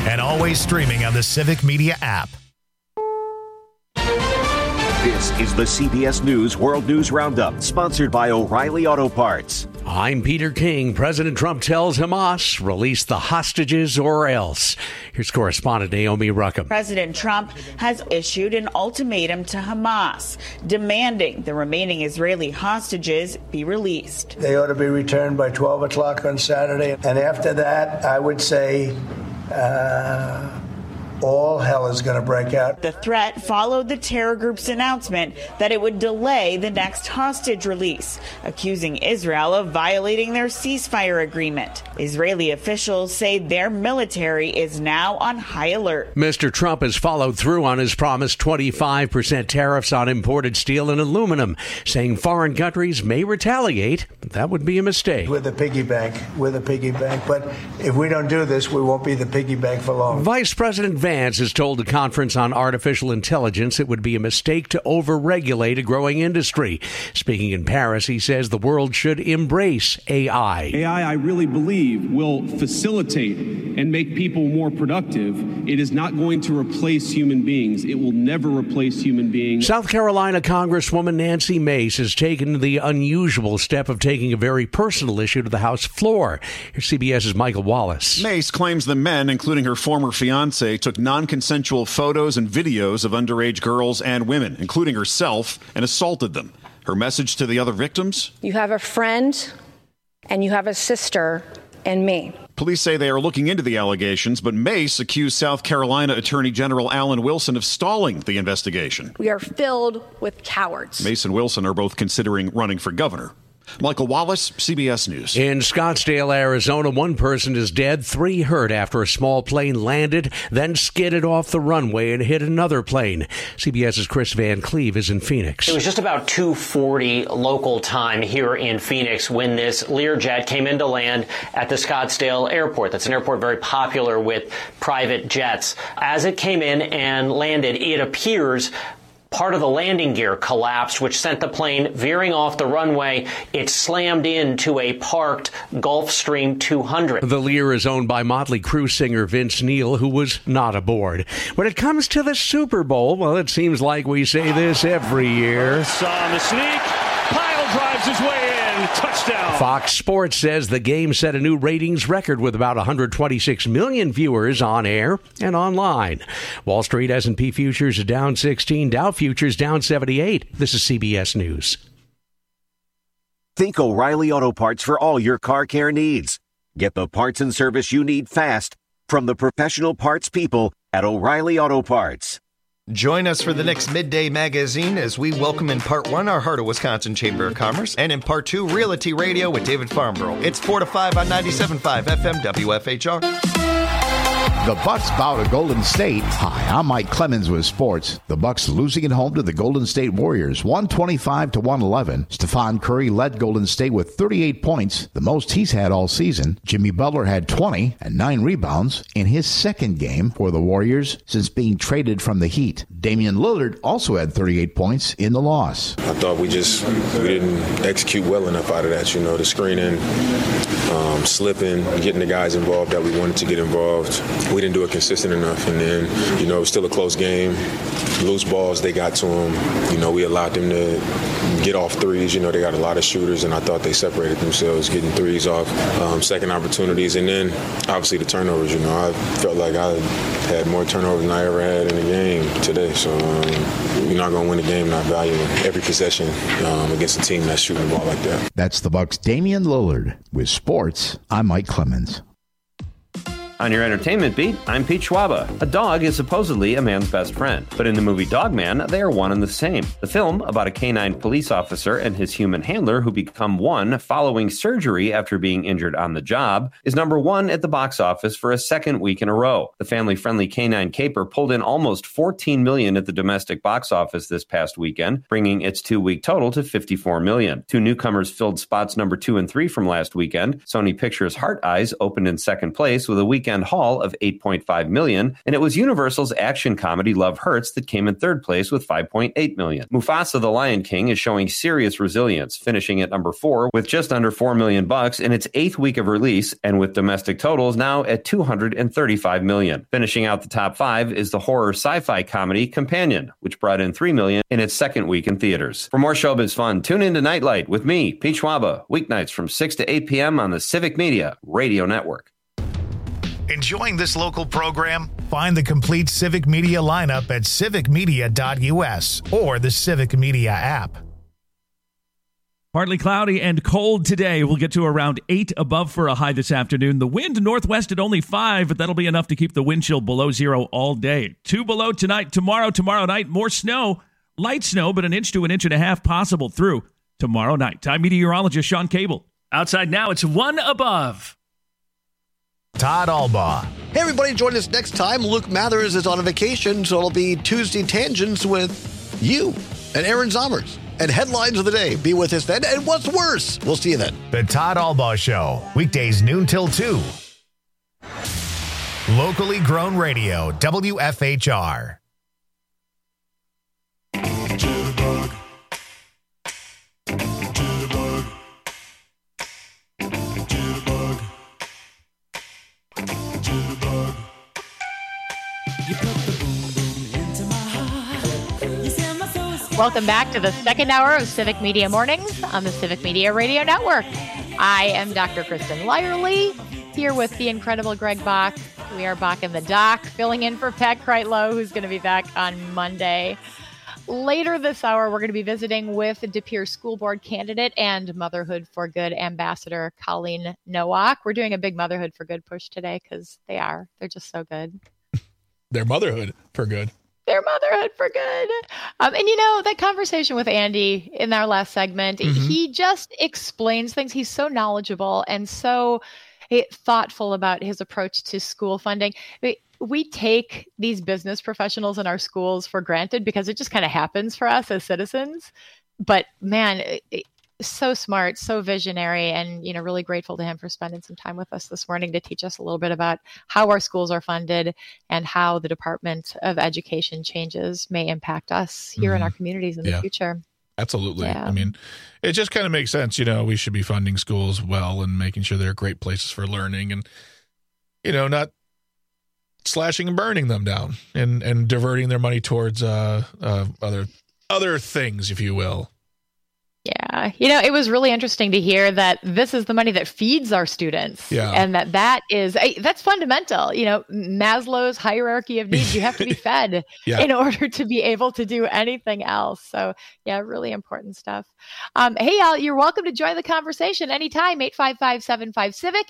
and always streaming on the Civic Media app. This is the CBS News World News Roundup, sponsored by O'Reilly Auto Parts. I'm Peter King. President Trump tells Hamas, release the hostages or else. Here's correspondent Naomi Ruckham. President Trump has issued an ultimatum to Hamas, demanding the remaining Israeli hostages be released. They ought to be returned by 12 o'clock on Saturday. And after that, I would say all hell is going to break out. The threat followed the terror group's announcement that it would delay the next hostage release, accusing Israel of violating their ceasefire agreement. Israeli officials say their military is now on high alert. Mr. Trump has followed through on his promised 25% tariffs on imported steel and aluminum, saying foreign countries may retaliate. That would be a mistake. We're the piggy bank. But if we don't do this, we won't be the piggy bank for long. Vice President Vance has told the Conference on Artificial Intelligence it would be a mistake to overregulate a growing industry. Speaking in Paris, he says the world should embrace AI. AI, I really believe, will facilitate and make people more productive. It is not going to replace human beings. It will never replace human beings. South Carolina Congresswoman Nancy Mace has taken the unusual step of taking a very personal issue to the House floor. Here's CBS's Michael Wallace. Mace claims the men, including her former fiancé, took non-consensual photos and videos of underage girls and women, including herself, and assaulted them. Her message to the other victims? You have a friend, and you have a sister, and me. Police say they are looking into the allegations, but Mace accused South Carolina Attorney General Alan Wilson of stalling the investigation. We are filled with cowards. Mace and Wilson are both considering running for governor. Michael Wallace, CBS News. In Scottsdale, Arizona, one person is dead, 3 hurt after a small plane landed, then skidded off the runway and hit another plane. CBS's Chris Van Cleve is in Phoenix. It was just about 2:40 local time here in Phoenix when this Learjet came in to land at the Scottsdale airport. That's an airport very popular with private jets. As it came in and landed, it appears part of the landing gear collapsed, which sent the plane veering off the runway. It slammed into a parked Gulfstream 200. The Lear is owned by Motley Crue singer Vince Neil, who was not aboard. When it comes to the Super Bowl, well, it seems like we say this every year. Saw the sneak. Pyle drives his way in. Touchdown. Fox Sports says the game set a new ratings record with about 126 million viewers on air and online. Wall Street S&P futures are down 16, Dow futures down 78. This is CBS News. Think O'Reilly Auto Parts for all your car care needs. Get the parts and service you need fast from the professional parts people at O'Reilly Auto Parts. Join us for the next Midday Magazine as we welcome in Part 1 our Heart of Wisconsin Chamber of Commerce and in Part 2 Realty Radio with David Farnborough. It's 4 to 5 on 97.5 FM WFHR. The Bucks bow to Golden State. Hi, I'm Mike Clemens with sports. The Bucks losing at home to the Golden State Warriors, 125-111. Stephon Curry led Golden State with 38 points, the most he's had all season. Jimmy Butler had 20 and 9 rebounds in his second game for the Warriors since being traded from the Heat. Damian Lillard also had 38 points in the loss. I thought we didn't execute well enough out of that, the screening, slipping, getting the guys involved that we wanted to get involved. We didn't do it consistent enough, and then, it was still a close game. Loose balls, they got to them. We allowed them to get off threes. They got a lot of shooters, and I thought they separated themselves, getting threes off, second opportunities, and then obviously the turnovers. I felt like I had more turnovers than I ever had in a game today. So you're not going to win a game not valuing every possession against a team that's shooting the ball like that. That's the Bucks' Damian Lillard. With sports, I'm Mike Clemens. On your entertainment beat, I'm Pete Schwaba. A dog is supposedly a man's best friend, but in the movie Dogman, they are one and the same. The film, about a canine police officer and his human handler who become one following surgery after being injured on the job, is number 1 at the box office for a second week in a row. The family-friendly canine caper pulled in almost $14 million at the domestic box office this past weekend, bringing its 2-week total to $54 million. 2 newcomers filled spots number 2 and 3 from last weekend. Sony Pictures' Heart Eyes opened in second place with a week weekend haul of $8.5 million, and it was Universal's action comedy Love Hurts that came in third place with $5.8 million. Mufasa the Lion King is showing serious resilience, finishing at number 4 with just under $4 million in its 8th week of release, and with domestic totals now at $235 million. Finishing out the top 5 is the horror sci-fi comedy Companion, which brought in $3 million in its 2nd week in theaters. For more showbiz fun, tune in to Nightlight with me, Pete Schwaba, weeknights from 6 to 8 p.m. on the Civic Media Radio Network. Enjoying this local program? Find the complete Civic Media lineup at civicmedia.us or the Civic Media app. Partly cloudy and cold today. We'll get to around 8 above for a high this afternoon. The wind northwest at only 5, but that'll be enough to keep the wind chill below 0 all day. 2 below tonight. Tomorrow night, more snow. Light snow, but 1 inch to 1.5 inches possible through tomorrow night. Time meteorologist Sean Cable. Outside now, it's 1 above. Todd Albaugh. Hey, everybody, join us next time. Luke Mathers is on a vacation, so it'll be Tuesday Tangents with you and Aaron Zommers. And Headlines of the Day. Be with us then. And what's worse? We'll see you then. The Todd Albaugh Show. Weekdays noon till 2. Locally grown radio. WFHR. Welcome back to the second hour of Civic Media Mornings on the Civic Media Radio Network. I am Dr. Kristen Lyerly, here with the incredible Greg Bach. We are Bach in the Dock, filling in for Pat Kreitlow, who's going to be back on Monday. Later this hour, we're going to be visiting with De Pere School Board candidate and Motherhood for Good ambassador Colleen Nowak. We're doing a big Motherhood for Good push today because they're just so good. They're Motherhood for Good. Their Motherhood for Good. And that conversation with Andy in our last segment, he just explains things. He's so knowledgeable and so thoughtful about his approach to school funding. We take these business professionals in our schools for granted because it just kind of happens for us as citizens. But man, so smart, so visionary, and really grateful to him for spending some time with us this morning to teach us a little bit about how our schools are funded and how the Department of Education changes may impact us here in our communities in the future. Absolutely. Yeah. I mean, it just kind of makes sense. We should be funding schools well and making sure they're great places for learning, and not slashing and burning them down and diverting their money towards other things, if you will. Yeah. It was really interesting to hear that this is the money that feeds our students. Yeah. And that's fundamental. Maslow's hierarchy of needs, you have to be fed in order to be able to do anything else. So yeah, really important stuff. Hey, y'all, you're welcome to join the conversation anytime. 855-75-CIVIC,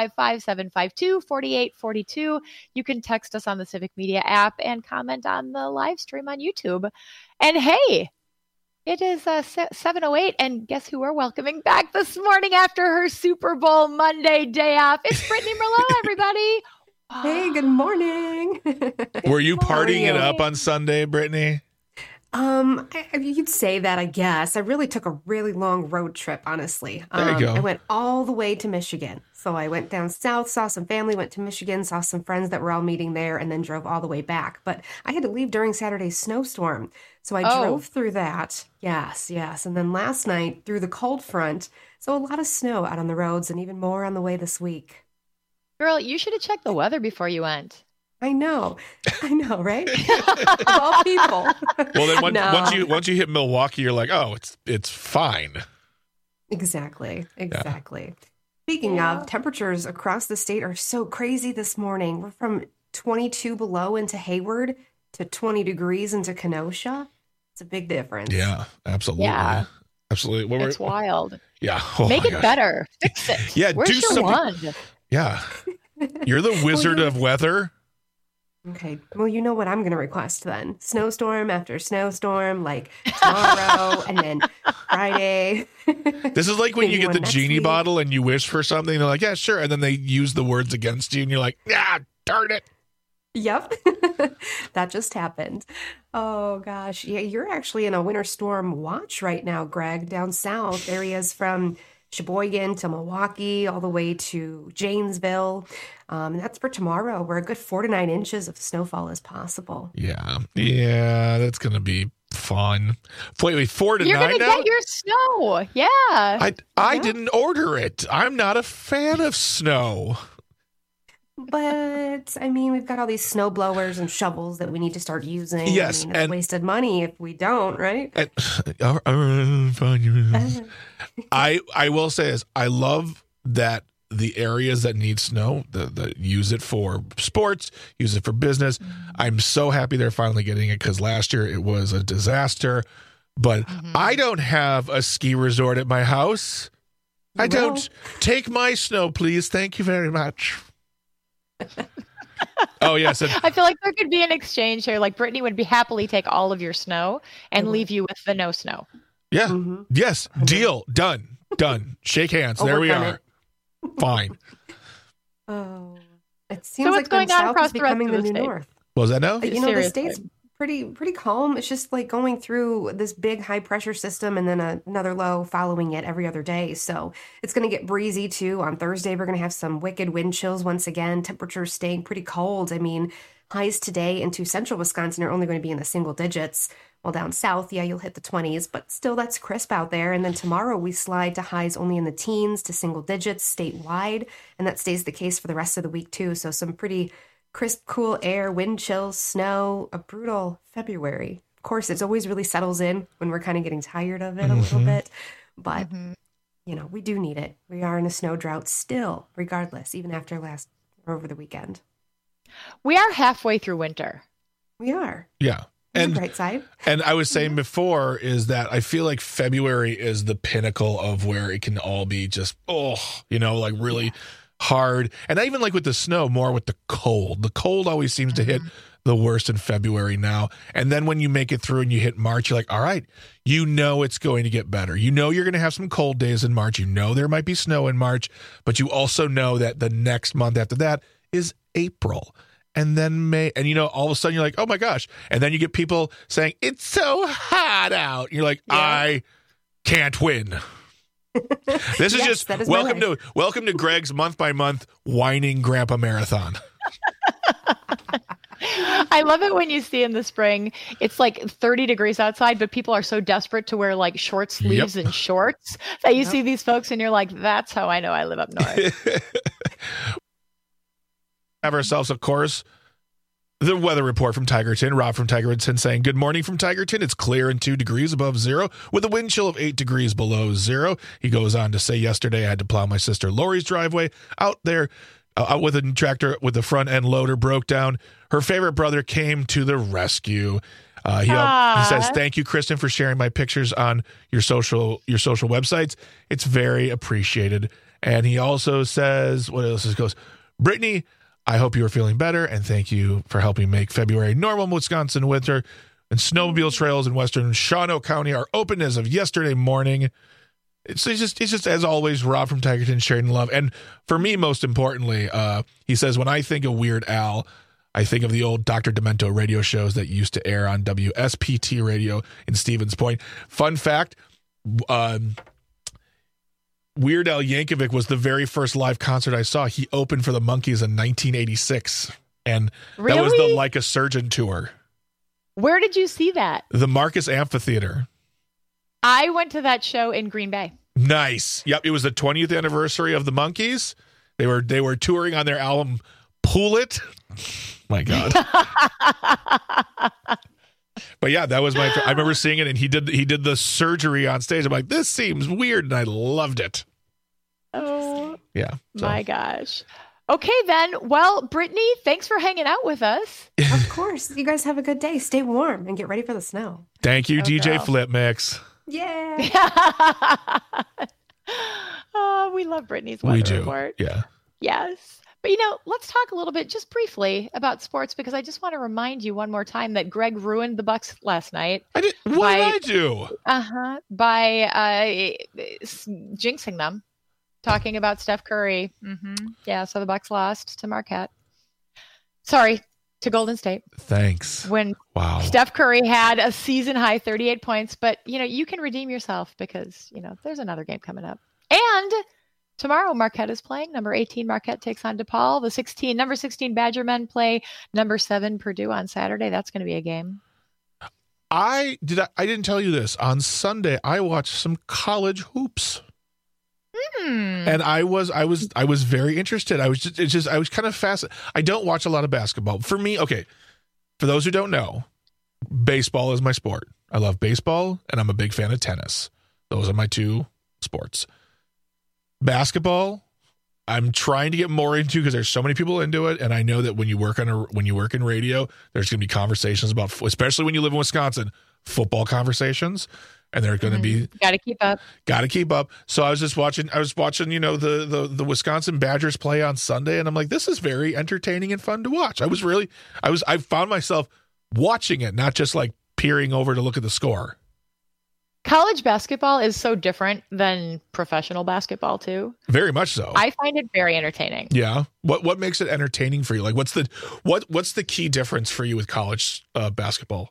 855-752-4842. You can text us on the Civic Media app and comment on the live stream on YouTube. And hey, it is 7:08, and guess who we're welcoming back this morning after her Super Bowl Monday day off? It's Brittany Merlot, everybody. Hey, good morning. Were you partying it up on Sunday, Brittany? You could say that, I guess. I really took a really long road trip, honestly. There you go. I went all the way to Michigan. So I went down south, saw some family, went to Michigan, saw some friends that were all meeting there, and then drove all the way back. But I had to leave during Saturday's snowstorm. So I drove through that. Yes. And then last night through the cold front. So a lot of snow out on the roads and even more on the way this week. Girl, you should have checked the weather before you went. I know, right? Of all people. Well, then once you hit Milwaukee, you're like, oh, it's fine. Exactly. Speaking of, temperatures across the state are so crazy this morning. We're from 22 below into Hayward to 20 degrees into Kenosha. It's a big difference. Yeah, absolutely. Yeah. Absolutely. It's wild. Yeah. Make it better. Fix it. Yeah. Where's your wand? Yeah. You're the wizard of weather. Okay. Well, you know what I'm going to request then? Snowstorm after snowstorm, like tomorrow and then Friday. This is like when you get the genie bottle and you wish for something. They're like, yeah, sure. And then they use the words against you and you're like, yeah, darn it. Yep. That just happened. Oh, gosh. Yeah, you're actually in a winter storm watch right now, Greg, down south. Areas from Sheboygan to Milwaukee, all the way to Janesville. And that's for tomorrow, where a good 4 to 9 inches of snowfall is possible. Yeah, that's going to be fun. Wait, 4 to 9 You're going to now? get your snow. Yeah. I didn't order it. I'm not a fan of snow. But, I mean, we've got all these snow blowers and shovels that we need to start using. Yes. I mean, it's wasted money if we don't, right? I will say this. I love that the areas that need snow, that use it for sports, use it for business. I'm so happy they're finally getting it, because last year it was a disaster. But I don't have a ski resort at my house. I don't. Take my snow, please. Thank you very much. Oh, yes. I feel like there could be an exchange here. Like Brittany would be happily take all of your snow and leave you with the no snow. Yeah. Yes. Deal. Done. Shake hands. There we are. Fine. Oh, it seems like the South is becoming the new North. What was that now? You know, the state's pretty calm. It's just like going through this big high pressure system and then another low following it every other day. So it's going to get breezy too. On Thursday, we're going to have some wicked wind chills once again. Temperatures staying pretty cold. I mean, highs today into central Wisconsin are only going to be in the single digits. While down south, you'll hit the 20s, but still that's crisp out there. And then tomorrow we slide to highs only in the teens to single digits statewide. And that stays the case for the rest of the week too. So some pretty crisp, cool air, wind chills, snow, a brutal February. Of course, it always really settles in when we're kind of getting tired of it a little bit. But, we do need it. We are in a snow drought still, regardless, even after over the weekend. We are halfway through winter. We are. Yeah. And the bright side. And I was saying before is that I feel like February is the pinnacle of where it can all be just, really hard. And I even like with the snow more with the cold. The cold always seems to hit the worst in February now. And then when you make it through and you hit March, you're like, all right, it's going to get better. You're going to have some cold days in March. There might be snow in March, but you also know that the next month after that is April. And then May, and all of a sudden you're like, oh my gosh. And then you get people saying, it's so hot out. You're like, I can't win. This is just welcome to Greg's month by month whining grandpa marathon. I love it when you see in the spring, it's like 30 degrees outside, but people are so desperate to wear like short sleeves and shorts that you see these folks and you're like, that's how I know I live up north. Have ourselves, of course, the weather report from Tigerton. Rob from Tigerton saying, good morning from Tigerton. It's clear and 2 degrees above zero with a wind chill of 8 degrees below zero. He goes on to say, yesterday I had to plow my sister Lori's driveway out there out with a tractor with the front end loader broke down. Her favorite brother came to the rescue. He says, thank you, Kristen, for sharing my pictures on your social websites. It's very appreciated. And he also says, what else? He goes, Brittany, I hope you are feeling better, and thank you for helping make February normal Wisconsin winter. And snowmobile trails in western Shawano County are open as of yesterday morning. It's just as always, Rob from Tigerton sharing love. And for me, most importantly, he says, when I think of Weird Al, I think of the old Dr. Demento radio shows that used to air on WSPT radio in Stevens Point. Fun fact, Weird Al Yankovic was the very first live concert I saw. He opened for the Monkees in 1986. And that was the Like a Surgeon tour. Where did you see that? The Marcus Amphitheater. I went to that show in Green Bay. Nice. Yep. It was the 20th anniversary of the Monkees. They were touring on their album Pool It. My God. But yeah, that was I remember seeing it, and he did the surgery on stage. I'm like, this seems weird, and I loved it. Oh, yeah. My gosh. Okay, then. Well, Brittany, thanks for hanging out with us. Of course. You guys have a good day. Stay warm and get ready for the snow. Thank you, DJ Flip Mix. Yeah. Oh, we love Brittany's weather report. Yeah. Yes. But, let's talk a little bit just briefly about sports, because I just want to remind you one more time that Greg ruined the Bucks last night. What did I do? By jinxing them, talking about Steph Curry. Yeah, so the Bucks lost to Marquette. Sorry, to Golden State. Thanks. When Steph Curry had a season-high 38 points. But, you can redeem yourself because, there's another game coming up. And tomorrow, Marquette is playing. Number 18, Marquette takes on DePaul. The number 16 Badger men play number 7 Purdue on Saturday. That's going to be a game. I didn't tell you this. On Sunday, I watched some college hoops. And I was very interested. I was kind of fascinated. I don't watch a lot of basketball. For me, okay, for those who don't know, baseball is my sport. I love baseball, and I'm a big fan of tennis. Those are my 2 sports. Basketball, I'm trying to get more into because there's so many people into it, and I know that when you work in radio, there's going to be conversations about, especially when you live in Wisconsin, football conversations. And they're going to be got to keep up. So I was watching, the Wisconsin Badgers play on Sunday, and I'm like, this is very entertaining and fun to watch. I found myself watching it, not just like peering over to look at the score. College basketball is so different than professional basketball too. Very much so. I find it very entertaining. Yeah. What makes it entertaining for you? Like, what's the key difference for you with college basketball?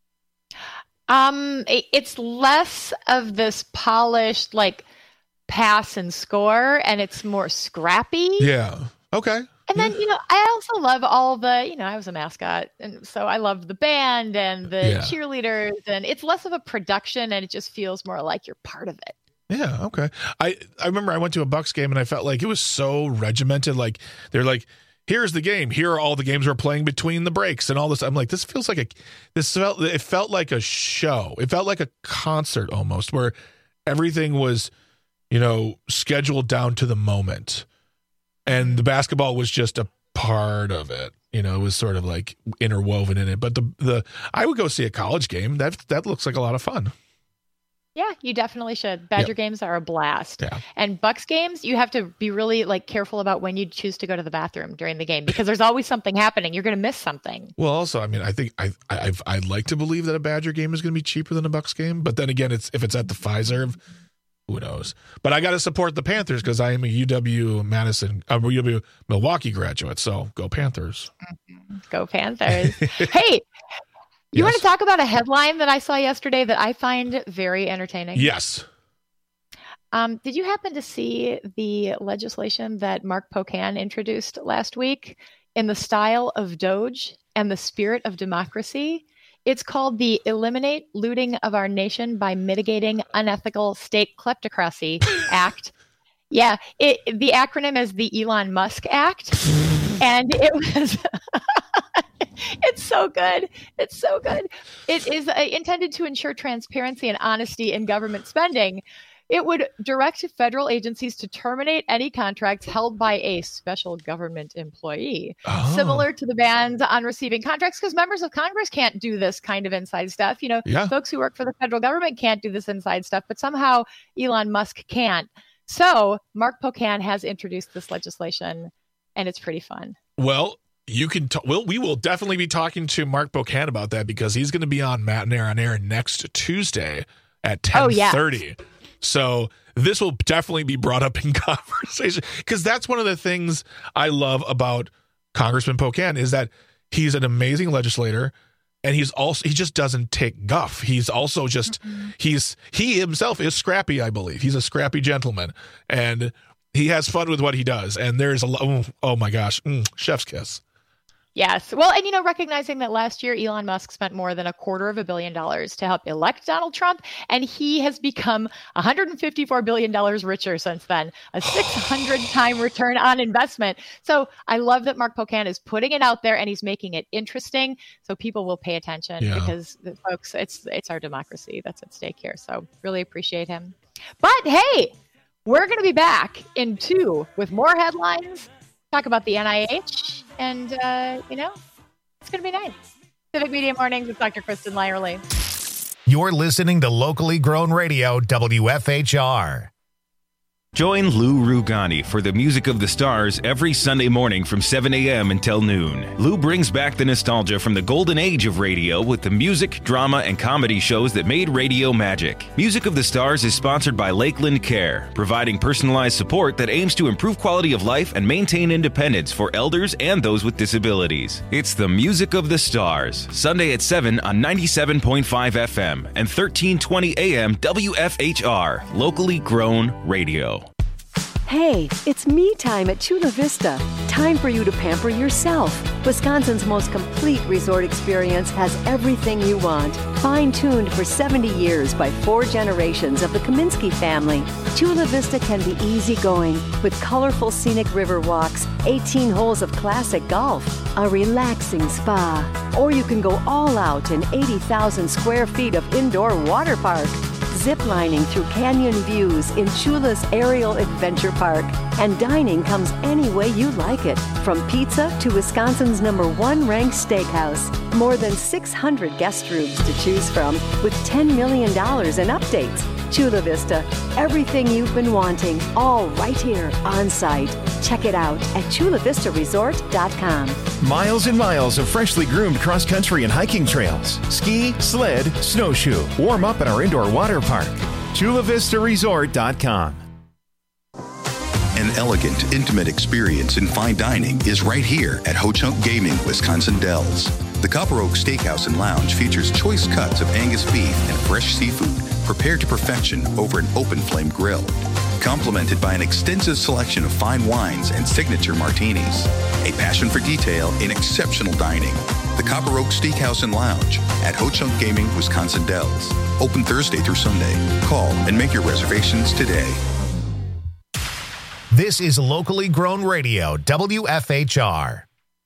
It's less of this polished like pass and score, and it's more scrappy. Yeah. Okay. And then, I also love all the, I was a mascot, and so I love the band and the cheerleaders, and it's less of a production, and it just feels more like you're part of it. Yeah. Okay. I remember I went to a Bucks game, and I felt like it was so regimented. Like they're like, here's the game. Here are all the games we're playing between the breaks and all this. I'm like, it felt like a show. It felt like a concert almost, where everything was, scheduled down to the moment. And the basketball was just a part of it. It was sort of like interwoven in it. But I would go see a college game. That looks like a lot of fun. Yeah, you definitely should. Badger games are a blast. Yeah. And Bucks games, you have to be really careful about when you choose to go to the bathroom during the game, because there's always something happening. You're going to miss something. Well, also, I mean, I think I'd like to believe that a Badger game is going to be cheaper than a Bucks game, but then again, if it's at the Fiserv, who knows? But I got to support the Panthers because I am a UW Milwaukee graduate. So go Panthers. Go Panthers. Hey. You want to talk about a headline that I saw yesterday that I find very entertaining? Yes. Did you happen to see the legislation that Mark Pocan introduced last week in the style of Doge and the spirit of democracy? It's called the Eliminate Looting of Our Nation by Mitigating Unethical State Kleptocracy Act. Yeah, the acronym is the Elon Musk Act. And it was... It's so good. It's so good. It is intended to ensure transparency and honesty in government spending. It would direct federal agencies to terminate any contracts held by a special government employee, similar to the bans on receiving contracts, because members of Congress can't do this kind of inside stuff. Folks who work for the federal government can't do this inside stuff, but somehow Elon Musk can't. So Mark Pocan has introduced this legislation, and it's pretty fun. Well, we will definitely be talking to Mark Pocan about that, because he's going to be on Matt and Aaron on air next Tuesday at 10:30. So this will definitely be brought up in conversation, because that's one of the things I love about Congressman Pocan is that he's an amazing legislator, and he just doesn't take guff. He's also just he himself is scrappy, I believe. He's a scrappy gentleman, and he has fun with what he does. And there's oh my gosh, chef's kiss. Yes. Well, and recognizing that last year Elon Musk spent more than $250 million to help elect Donald Trump, and he has become $154 billion richer since then, a 600-time return on investment. So I love that Mark Pocan is putting it out there, and he's making it interesting so people will pay attention, because folks, it's our democracy that's at stake here. So really appreciate him. But hey, we're going to be back in 2 with more headlines. Talk about the NIH, and, it's going to be nice. Civic Media Mornings with Dr. Kristen Lyerly. You're listening to locally grown radio, WFHR. Join Lou Rugani for the Music of the Stars every Sunday morning from 7 a.m. until noon. Lou brings back the nostalgia from the golden age of radio with the music, drama, and comedy shows that made radio magic. Music of the Stars is sponsored by Lakeland Care, providing personalized support that aims to improve quality of life and maintain independence for elders and those with disabilities. It's the Music of the Stars, Sunday at 7 on 97.5 FM and 1320 AM WFHR, locally grown radio. Hey, it's me time at Chula Vista. Time for you to pamper yourself. Wisconsin's most complete resort experience has everything you want. Fine-tuned for 70 years by 4 generations of the Kaminsky family. Chula Vista can be easygoing with colorful scenic river walks, 18 holes of classic golf, a relaxing spa. Or you can go all out in 80,000 square feet of indoor water park. Ziplining through canyon views in Chula's Aerial Adventure Park. And dining comes any way you like it, from pizza to Wisconsin's #1 ranked steakhouse. More than 600 guest rooms to choose from, with $10 million in updates. Chula Vista, everything you've been wanting, all right here on site. Check it out at chulavistaresort.com. Miles and miles of freshly groomed cross-country and hiking trails. Ski, sled, snowshoe. Warm up at our indoor water park. chulavistaresort.com. An elegant, intimate experience in fine dining is right here at Ho Chunk Gaming, Wisconsin Dells. The Copper Oak Steakhouse and Lounge features choice cuts of Angus beef and fresh seafood prepared to perfection over an open flame grill, complemented by an extensive selection of fine wines and signature martinis. A passion for detail in exceptional dining. The Copper Oak Steakhouse and Lounge at Ho Chunk Gaming, Wisconsin Dells. Open Thursday through Sunday. Call and make your reservations today. This is locally grown radio, WFHR.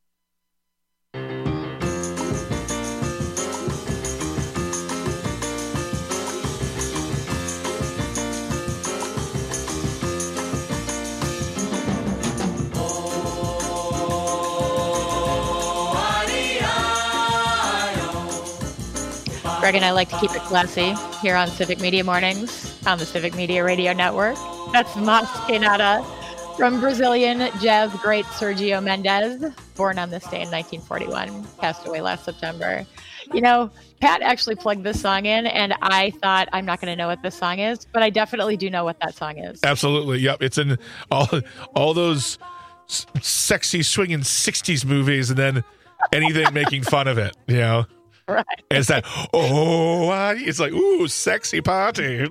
Greg and I like to keep it classy here on Civic Media Mornings on the Civic Media Radio Network. That's Mas Que Nada from Brazilian jazz great Sergio Mendes, born on this day in 1941, passed away last September. You know, Pat actually plugged this song in, and I thought, I'm not going to know what this song is, but I definitely do know what that song is. Absolutely. Yep. It's in all those sexy swinging 60s movies, and then anything making fun of it, you know? Right. And it's that, it's like, ooh, sexy party.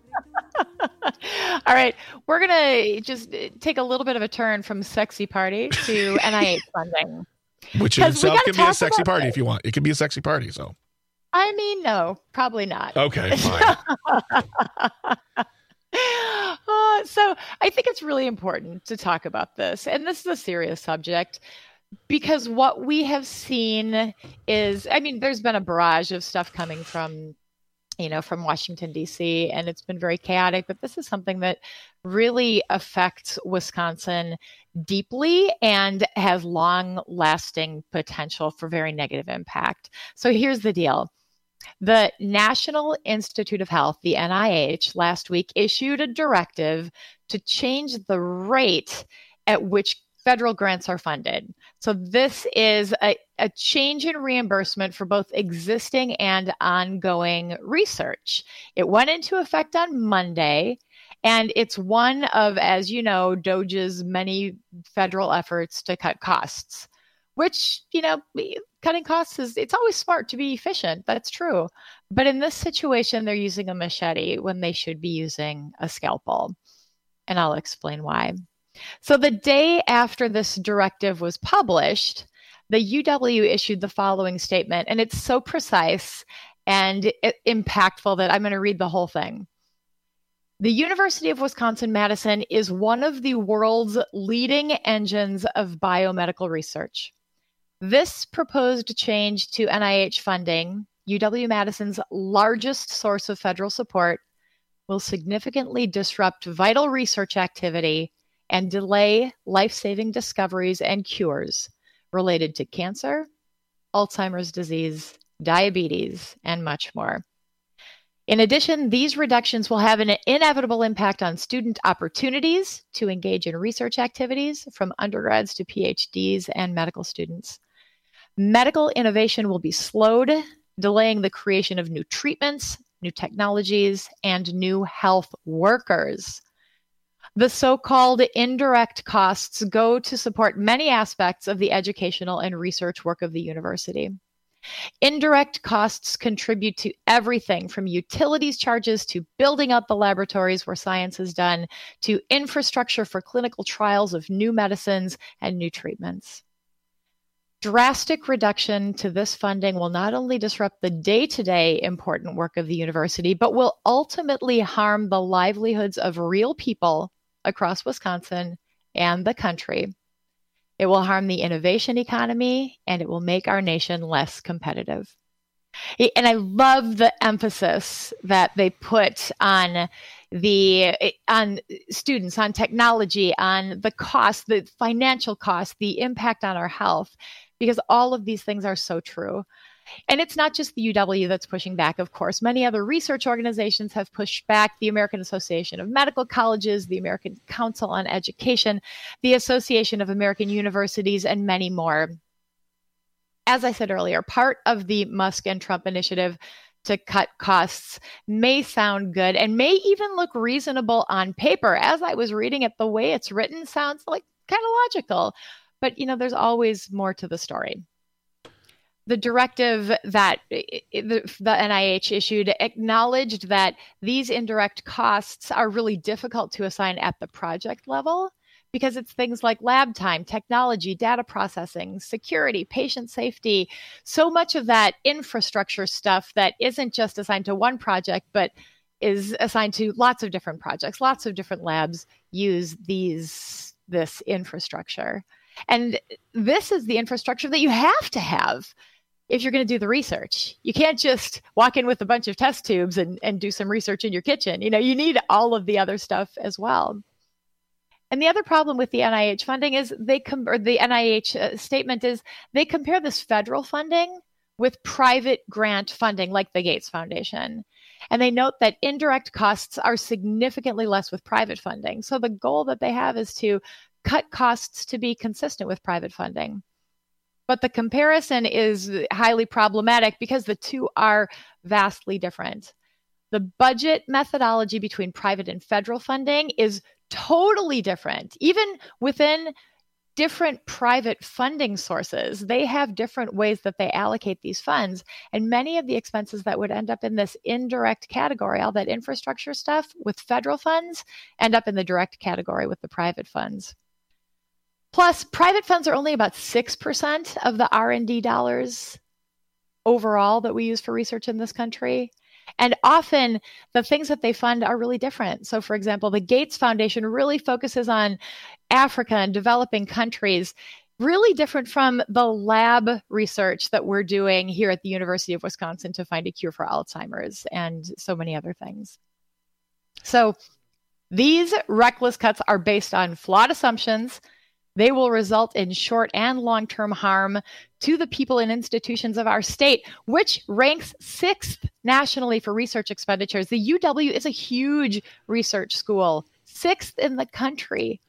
All right. We're going to just take a little bit of a turn from sexy party to NIH funding. Which in itself can be a sexy party if you want. It can be a sexy party, so. I mean, no, probably not. Okay, fine. So I think it's really important to talk about this. And this is a serious subject. Because what we have seen is, I mean, there's been a barrage of stuff coming from Washington, D.C., and it's been very chaotic. But this is something that really affects Wisconsin deeply and has long-lasting potential for very negative impact. So here's the deal. The National Institute of Health, the NIH, last week issued a directive to change the rate at which federal grants are funded. So this is a change in reimbursement for both existing and ongoing research. It went into effect on Monday, and it's one of, as you know, DOGE's many federal efforts to cut costs, which, you know, cutting costs it's always smart to be efficient. That's true. But in this situation, they're using a machete when they should be using a scalpel. And I'll explain why. So the day after this directive was published, the UW issued the following statement, and it's so precise and impactful that I'm going to read the whole thing. The University of Wisconsin-Madison is one of the world's leading engines of biomedical research. This proposed change to NIH funding, UW-Madison's largest source of federal support, will significantly disrupt vital research activity and delay life-saving discoveries and cures related to cancer, Alzheimer's disease, diabetes, and much more. In addition, these reductions will have an inevitable impact on student opportunities to engage in research activities from undergrads to PhDs and medical students. Medical innovation will be slowed, delaying the creation of new treatments, new technologies, and new health workers. The so-called indirect costs go to support many aspects of the educational and research work of the university. Indirect costs contribute to everything from utilities charges to building up the laboratories where science is done to infrastructure for clinical trials of new medicines and new treatments. Drastic reduction to this funding will not only disrupt the day-to-day important work of the university, but will ultimately harm the livelihoods of real people across Wisconsin and the country. It will harm the innovation economy, and it will make our nation less competitive. And I love the emphasis that they put on students, on technology, on the cost, the financial cost, the impact on our health, because all of these things are so true. And it's not just the UW that's pushing back, of course. Many other research organizations have pushed back. The American Association of Medical Colleges, the American Council on Education, the Association of American Universities, and many more. As I said earlier, part of the Musk and Trump initiative to cut costs may sound good and may even look reasonable on paper. As I was reading it, the way it's written sounds like kind of logical. But, there's always more to the story. The directive that the NIH issued acknowledged that these indirect costs are really difficult to assign at the project level because it's things like lab time, technology, data processing, security, patient safety, so much of that infrastructure stuff that isn't just assigned to one project, but is assigned to lots of different projects. Lots of different labs use this infrastructure. And this is the infrastructure that you have to have if you're going to do the research. You can't just walk in with a bunch of test tubes and do some research in your kitchen. You need all of the other stuff as well. And the other problem with the NIH funding is the NIH statement is they compare this federal funding with private grant funding like the Gates Foundation. And they note that indirect costs are significantly less with private funding. So the goal that they have is to cut costs to be consistent with private funding. But the comparison is highly problematic because the two are vastly different. The budget methodology between private and federal funding is totally different. Even within different private funding sources, they have different ways that they allocate these funds. And many of the expenses that would end up in this indirect category, all that infrastructure stuff with federal funds, end up in the direct category with the private funds. Plus, private funds are only about 6% of the R&D dollars overall that we use for research in this country. And often the things that they fund are really different. So, for example, the Gates Foundation really focuses on Africa and developing countries, really different from the lab research that we're doing here at the University of Wisconsin to find a cure for Alzheimer's and so many other things. So these reckless cuts are based on flawed assumptions. They will result in short and long-term harm to the people and institutions of our state, which ranks 6th nationally for research expenditures. The UW is a huge research school, 6th in the country,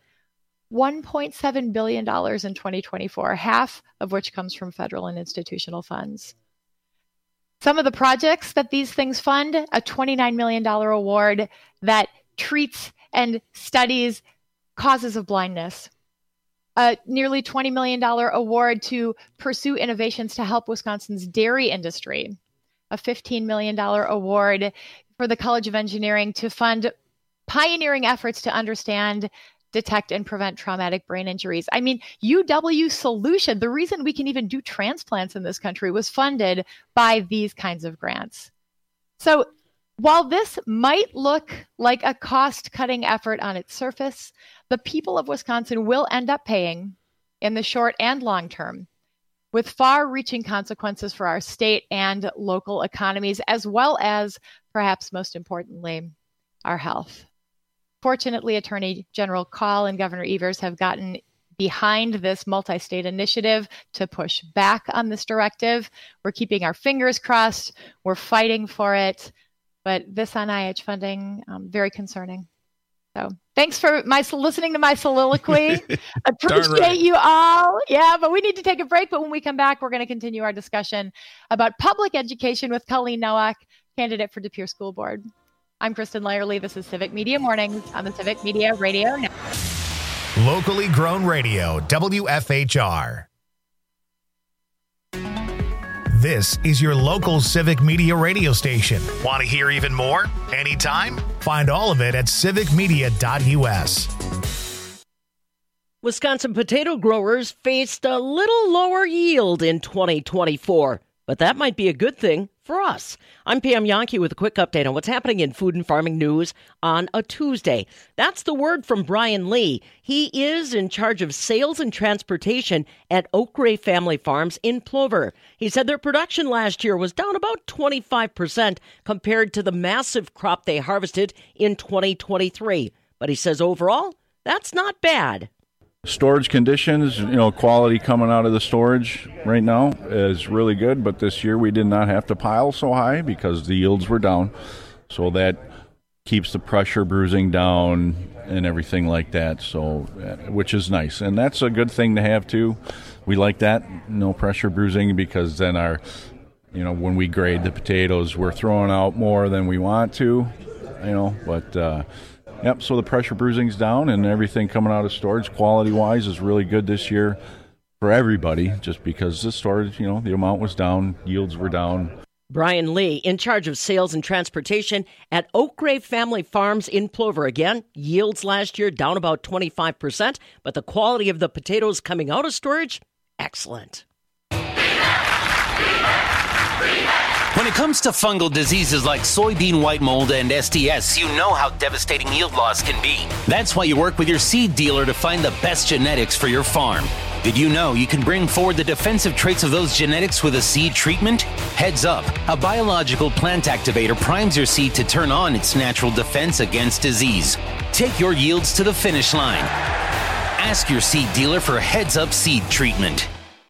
$1.7 billion in 2024, half of which comes from federal and institutional funds. Some of the projects that these things fund, a $29 million award that treats and studies causes of blindness. A nearly $20 million award to pursue innovations to help Wisconsin's dairy industry. A $15 million award for the College of Engineering to fund pioneering efforts to understand, detect, and prevent traumatic brain injuries. I mean, UW Solution, the reason we can even do transplants in this country was funded by these kinds of grants. So while this might look like a cost-cutting effort on its surface, the people of Wisconsin will end up paying in the short and long term, with far-reaching consequences for our state and local economies, as well as, perhaps most importantly, our health. Fortunately, Attorney General Kahl and Governor Evers have gotten behind this multi-state initiative to push back on this directive. We're keeping our fingers crossed. We're fighting for it. But this NIH funding, very concerning. So thanks for listening to my soliloquy. Appreciate you all. Yeah, but we need to take a break. But when we come back, we're going to continue our discussion about public education with Colleen Nowak, candidate for De Pere School Board. I'm Kristen Lyerly. This is Civic Media Mornings on the Civic Media Radio Network. Locally grown radio, WFHR. This is your local Civic Media radio station. Want to hear even more? Anytime? Find all of it at civicmedia.us. Wisconsin potato growers faced a little lower yield in 2024, but that might be a good thing for us. I'm Pam Yankee with a quick update on what's happening in food and farming news on a Tuesday. That's the word from Brian Lee. He is in charge of sales and transportation at Oak Gray Family Farms in Plover. He said their production last year was down about 25% compared to the massive crop they harvested in 2023. But he says overall, that's not bad. Storage conditions, quality coming out of the storage right now is really good, but this year we did not have to pile so high because the yields were down. So that keeps the pressure bruising down and everything like that, so which is nice. And that's a good thing to have too. We like that, no pressure bruising, because then when we grade the potatoes, we're throwing out more than we want to, Yep, so the pressure bruising's down and everything coming out of storage quality-wise is really good this year for everybody, just because the storage, the amount was down, yields were down. Brian Lee, in charge of sales and transportation at Oak Gray Family Farms in Plover. Again, yields last year down about 25%, but the quality of the potatoes coming out of storage, excellent. When it comes to fungal diseases like soybean white mold and STS, you know how devastating yield loss can be. That's why you work with your seed dealer to find the best genetics for your farm. Did you know you can bring forward the defensive traits of those genetics with a seed treatment? Heads up, a biological plant activator primes your seed to turn on its natural defense against disease. Take your yields to the finish line. Ask your seed dealer for Heads Up seed treatment.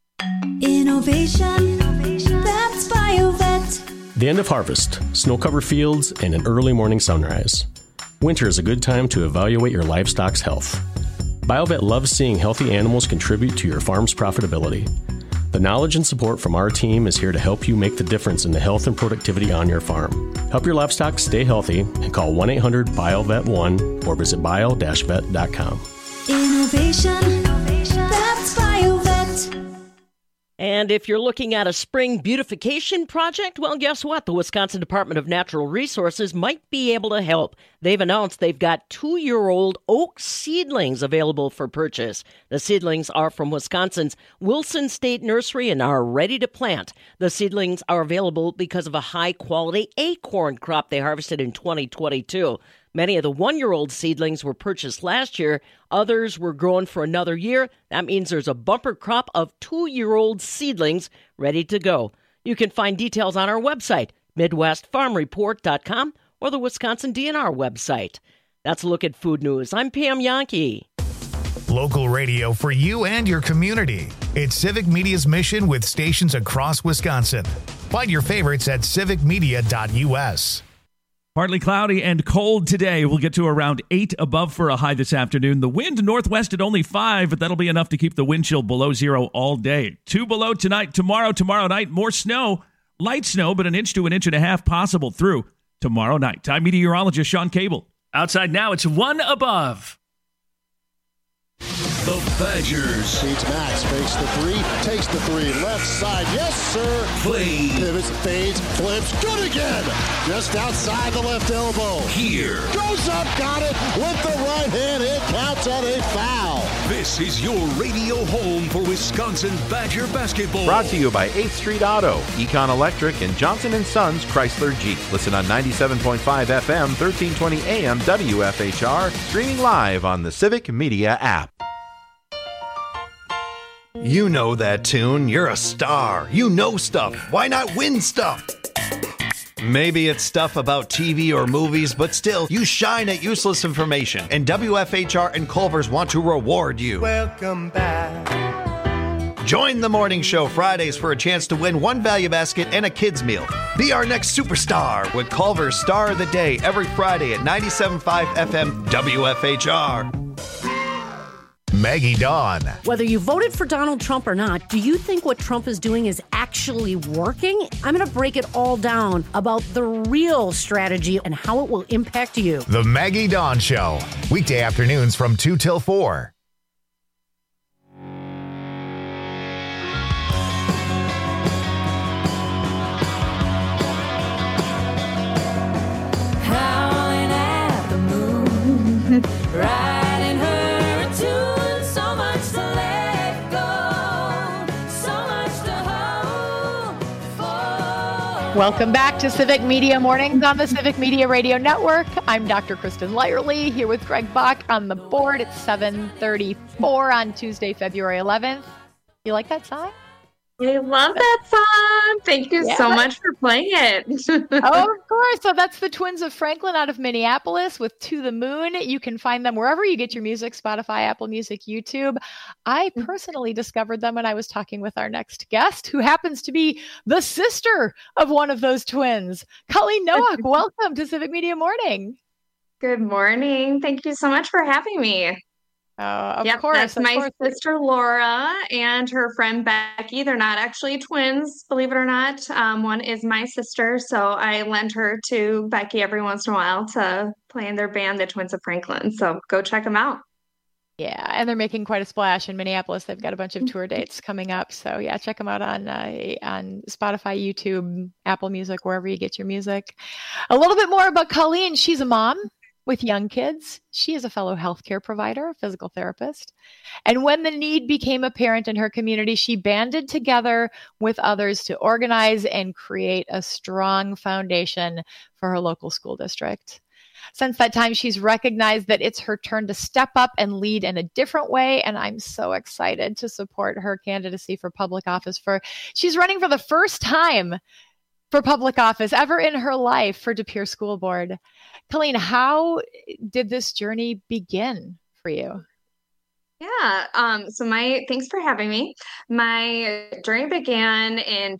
Innovation, that's BioVet. The end of harvest, snow-covered fields, and an early morning sunrise. Winter is a good time to evaluate your livestock's health. BioVet loves seeing healthy animals contribute to your farm's profitability. The knowledge and support from our team is here to help you make the difference in the health and productivity on your farm. Help your livestock stay healthy and call 1-800-BIOVET1 or visit bio-vet.com. Innovation, that's BioVet. And if you're looking at a spring beautification project, well, guess what? The Wisconsin Department of Natural Resources might be able to help. They've announced they've got 2-year-old oak seedlings available for purchase. The seedlings are from Wisconsin's Wilson State Nursery and are ready to plant. The seedlings are available because of a high-quality acorn crop they harvested in 2022. Many of the 1-year-old seedlings were purchased last year. Others were grown for another year. That means there's a bumper crop of 2-year-old seedlings ready to go. You can find details on our website, MidwestFarmReport.com, or the Wisconsin DNR website. That's a look at food news. I'm Pam Yankee. Local radio for you and your community. It's Civic Media's mission with stations across Wisconsin. Find your favorites at civicmedia.us. Partly cloudy and cold today. We'll get to around 8 above for a high this afternoon. The wind northwest at only 5, but that'll be enough to keep the wind chill below 0 all day. 2 below tonight. Tomorrow night, more snow. Light snow, but 1 inch to 1.5 inches possible through tomorrow night. Time meteorologist Sean Cable. Outside now, it's 1 above. The Badgers. Beats Max, fakes the 3, takes the 3, left side, yes sir. Play. Pivots, fades, flips, good again. Just outside the left elbow. Here. Goes up, got it, with the right hand, it counts at a foul. This is your radio home for Wisconsin Badger basketball. Brought to you by 8th Street Auto, Econ Electric, and Johnson & Sons Chrysler Jeep. Listen on 97.5 FM, 1320 AM, WFHR, streaming live on the Civic Media app. You know that tune. You're a star. You know stuff. Why not win stuff? Maybe it's stuff about TV or movies, but still, you shine at useless information. And WFHR and Culver's want to reward you. Welcome back. Join the morning show Fridays for a chance to win one value basket and a kids meal. Be our next superstar with Culver's Star of the Day every Friday at 97.5 FM WFHR. Maggie Dawn. Whether you voted for Donald Trump or not, do you think what Trump is doing is actually working? I'm going to break it all down about the real strategy and how it will impact you. The Maggie Dawn Show. Weekday afternoons from 2 till 4. Howling at the moon, riding her a tune, so much to let go, so much to hope for. Welcome back to Civic Media Mornings on the Civic Media Radio Network. I'm Dr. Kristen Lyerly here with Greg Bach on the board at 7:34 on Tuesday, February 11th. You like that song? I love that song. Thank you so much for playing it. Oh, of course. So that's the Twins of Franklin out of Minneapolis with To the Moon. You can find them wherever you get your music, Spotify, Apple Music, YouTube. I personally discovered them when I was talking with our next guest, who happens to be the sister of one of those twins. Colleen Nowak, welcome to Civic Media Morning. Good morning. Thank you so much for having me. Of course. That's my sister Laura and her friend Becky. They're not actually twins, believe it or not. One is my sister, so I lend her to Becky every once in a while to play in their band, the Twins of Franklin. So go check them out. Yeah, and they're making quite a splash in Minneapolis. They've got a bunch of tour dates coming up. So yeah, check them out on Spotify, YouTube, Apple Music, wherever you get your music. A little bit more about Colleen. She's a mom with young kids. She is a fellow healthcare provider, physical therapist. And when the need became apparent in her community, she banded together with others to organize and create a strong foundation for her local school district. Since that time, she's recognized that it's her turn to step up and lead in a different way. And I'm so excited to support her candidacy for public office. She's running for the first time for public office ever in her life for De Pere School Board. Colleen, how did this journey begin for you? Yeah. Thanks for having me. My journey began in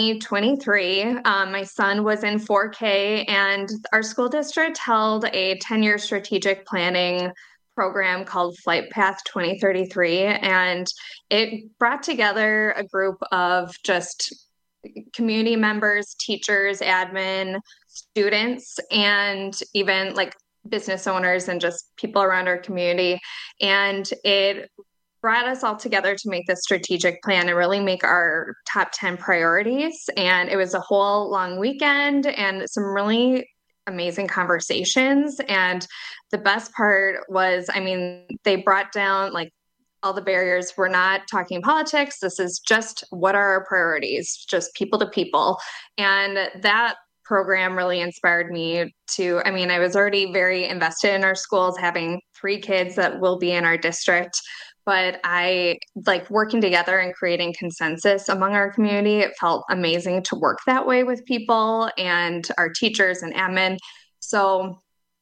2023. My son was in 4K and our school district held a 10-year strategic planning program called Flight Path 2033. And it brought together a group of just community members, teachers, admin, students, and even like business owners and just people around our community. And it brought us all together to make this strategic plan and really make our top 10 priorities. And it was a whole long weekend and some really amazing conversations. And the best part was, they brought down like all the barriers. We're not talking politics. This is just what are our priorities, just people to people. And that program really inspired me to, I was already very invested in our schools, having 3 kids that will be in our district, but I like working together and creating consensus among our community. It felt amazing to work that way with people and our teachers and admin. So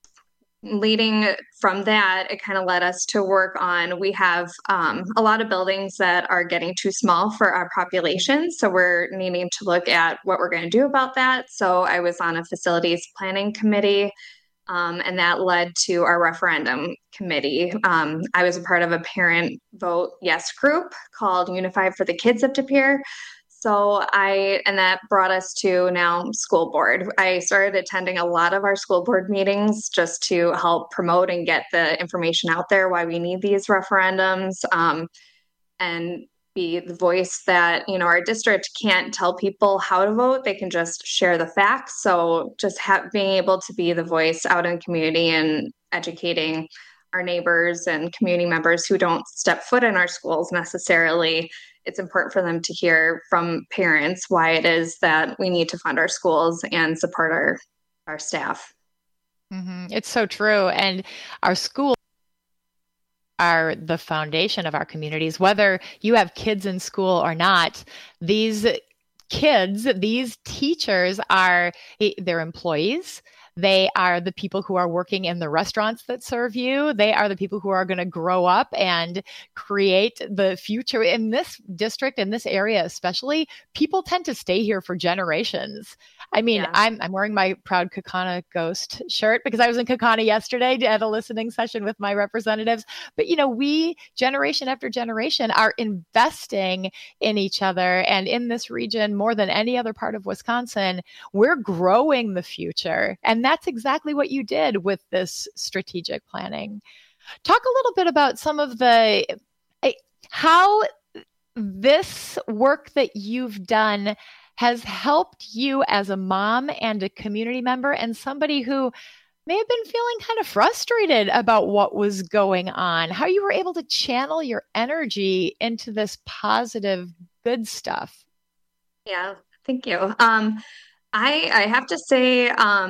leading from that, it kind of led us to work on, we have a lot of buildings that are getting too small for our population. So we're needing to look at what we're going to do about that. So I was on a facilities planning committee, and that led to our referendum committee. I was a part of a parent vote yes group called Unified for the Kids of De Pere. And that brought us to now school board. I started attending a lot of our school board meetings just to help promote and get the information out there, why we need these referendums, and be the voice that, our district can't tell people how to vote. They can just share the facts. So just being able to be the voice out in the community and educating our neighbors and community members who don't step foot in our schools necessarily. It's important for them to hear from parents why it is that we need to fund our schools and support our staff. Mm-hmm. It's so true. And our schools are the foundation of our communities. Whether you have kids in school or not, these kids, these teachers they're employees. They are the people who are working in the restaurants that serve you. They are the people who are going to grow up and create the future in this district, in this area especially. People tend to stay here for generations. I mean, I'm wearing my proud Kaukauna Ghost shirt because I was in Kaukauna yesterday at a listening session with my representatives. But, we, generation after generation, are investing in each other. And in this region, more than any other part of Wisconsin, we're growing the future. And that's exactly what you did with this strategic planning. Talk a little bit about some of how this work that you've done has helped you as a mom and a community member and somebody who may have been feeling kind of frustrated about what was going on, how you were able to channel your energy into this positive, good stuff. Yeah, thank you. I have to say,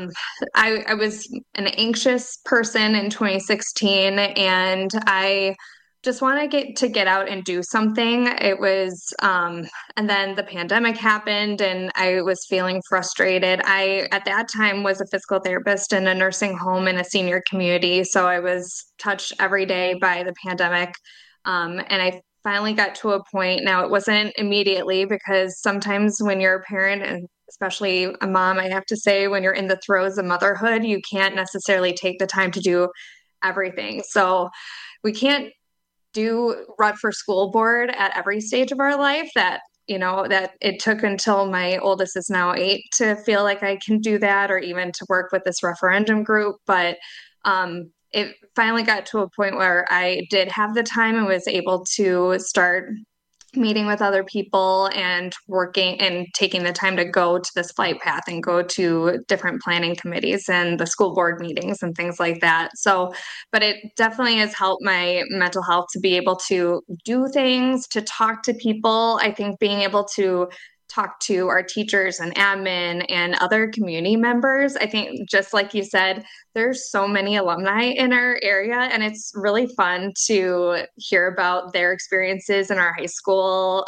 I was an anxious person in 2016, and I just want to get out and do something. It was, and then the pandemic happened and I was feeling frustrated. I, at that time, was a physical therapist in a nursing home in a senior community. So I was touched every day by the pandemic. And I finally got to a point. Now, it wasn't immediately, because sometimes when you're a parent, and especially a mom, I have to say, when you're in the throes of motherhood, you can't necessarily take the time to do everything. So we can't run for school board at every stage of our life. That it took until my oldest is now 8 to feel like I can do that, or even to work with this referendum group. But it finally got to a point where I did have the time and was able to start meeting with other people and working and taking the time to go to this flight path and go to different planning committees and the school board meetings and things like that. So, but it definitely has helped my mental health to be able to do things, to talk to people. I think being able to talk to our teachers and admin and other community members. I think, just like you said, there's so many alumni in our area, and it's really fun to hear about their experiences in our high school.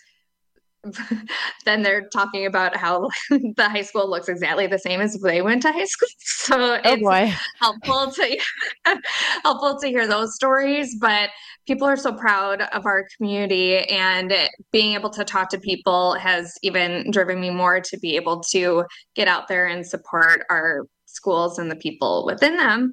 Then they're talking about how the high school looks exactly the same as they went to high school. So it's helpful to hear those stories. But people are so proud of our community, and being able to talk to people has even driven me more to be able to get out there and support our schools and the people within them.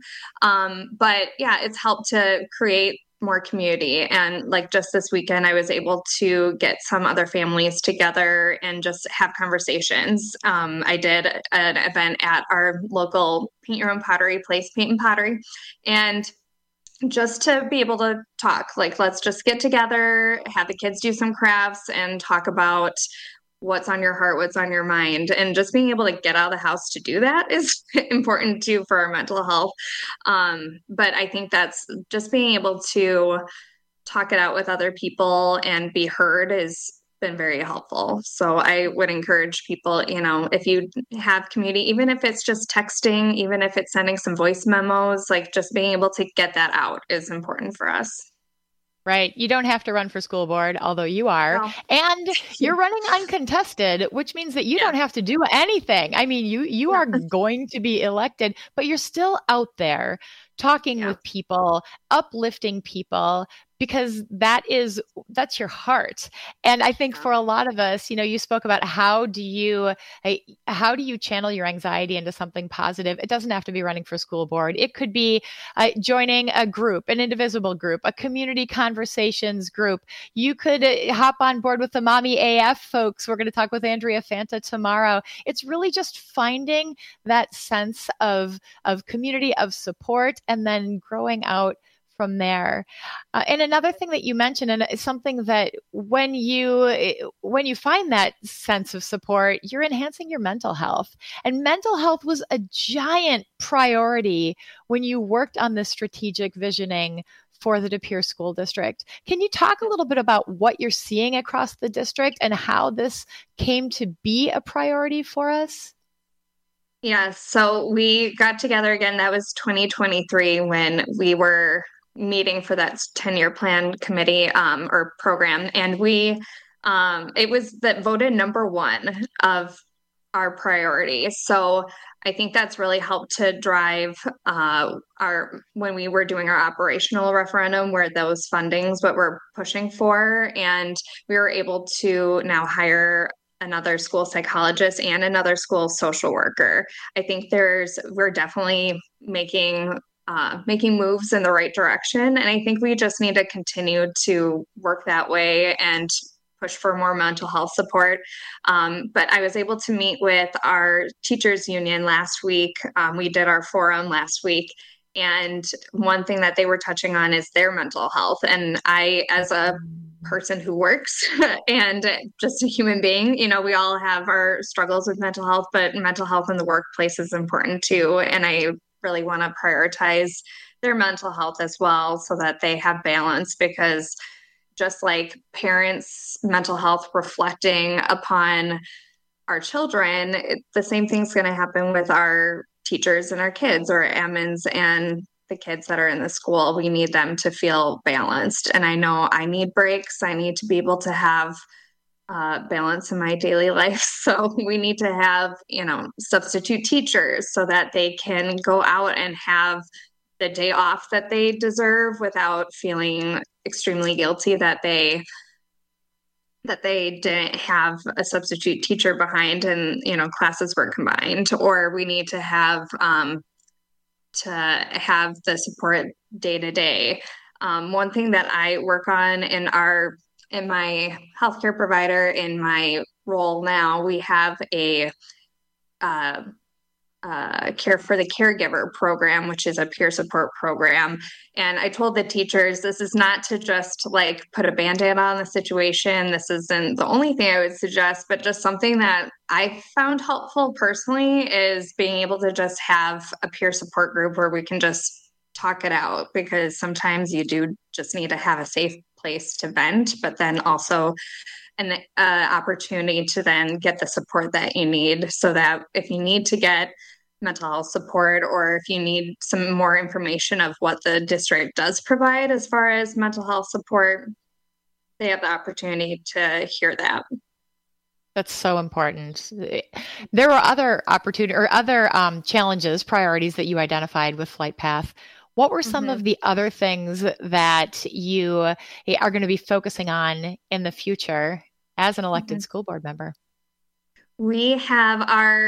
But yeah, it's helped to create more community. And like just this weekend, I was able to get some other families together and just have conversations. I did an event at our local Paint Your Own Pottery place, Paint and Pottery, and just to be able to talk, like, let's just get together, have the kids do some crafts and talk about what's on your heart, what's on your mind. And just being able to get out of the house to do that is important too for our mental health. But I think that's just being able to talk it out with other people and be heard has been very helpful. So I would encourage people, if you have community, even if it's just texting, even if it's sending some voice memos, like just being able to get that out is important for us. Right. You don't have to run for school board, although you are. No. And you're running uncontested, which means that you don't have to do anything. I mean, you are going to be elected, but you're still out there talking with people, uplifting people, because that's your heart. And I think for a lot of us, you spoke about how do you channel your anxiety into something positive? It doesn't have to be running for school board. It could be joining a group, an indivisible group, a community conversations group. You could hop on board with the Mommy AF folks. We're going to talk with Andrea Fanta tomorrow. It's really just finding that sense of community, of support, and then growing out from there. And another thing that you mentioned, and it's something that when you find that sense of support, you're enhancing your mental health. And mental health was a giant priority when you worked on this strategic visioning for the De Pere School District. Can you talk a little bit about what you're seeing across the district and how this came to be a priority for us? Yeah, so we got together again. That was 2023 when we were meeting for that 10-year plan committee or program. And it was that voted number one of our priority. So I think that's really helped to drive when we were doing our operational referendum, where those fundings, what we're pushing for. And we were able to now hire another school psychologist and another school social worker. I think we're definitely making moves in the right direction. And I think we just need to continue to work that way and push for more mental health support. But I was able to meet with our teachers union last week. We did our forum last week. And one thing that they were touching on is their mental health. And I, as a person who works and just a human being, we all have our struggles with mental health, but mental health in the workplace is important too. And I really want to prioritize their mental health as well so that they have balance, because just like parents' mental health reflecting upon our children, the same thing's going to happen with our teachers and our kids, or admins and the kids that are in the school. We need them to feel balanced. And I know I need breaks. I need to be able to have balance in my daily life. So we need to have, substitute teachers so that they can go out and have the day off that they deserve without feeling extremely guilty that they didn't have a substitute teacher behind and, classes were combined. Or we need to have the support day to day. One thing that I work on in my healthcare provider, in my role now, we have a Care for the Caregiver program, which is a peer support program. And I told the teachers, this is not to just put a Band-Aid on the situation. This isn't the only thing I would suggest, but just something that I found helpful personally is being able to just have a peer support group where we can just talk it out, because sometimes you do just need to have a safe place to vent, but then also an opportunity to then get the support that you need, so that if you need to get mental health support, or if you need some more information of what the district does provide as far as mental health support, they have the opportunity to hear that. That's so important. There were other challenges, priorities that you identified with FlightPath. What were some of the other things that you are going to be focusing on in the future as an elected school board member? We will have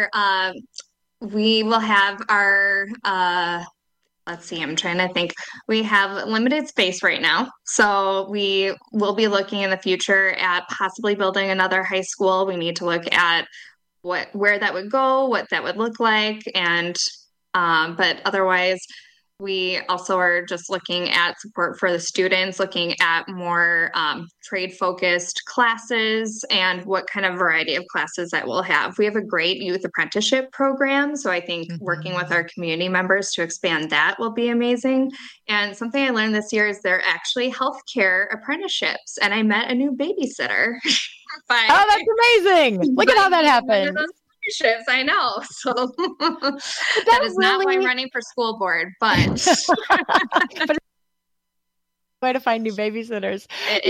our, let's see, I'm trying to think. We have limited space right now. So we will be looking in the future at possibly building another high school. We need to look at where that would go, what that would look like. And, but otherwise, we also are just looking at support for the students, looking at more trade-focused classes and what kind of variety of classes that we'll have. We have a great youth apprenticeship program, so I think working with our community members to expand that will be amazing. And something I learned this year is there are actually healthcare apprenticeships, and I met a new babysitter. Oh, that's amazing! Look at how that happened. I know. So that is not why I'm running for school board, but way to find new babysitters.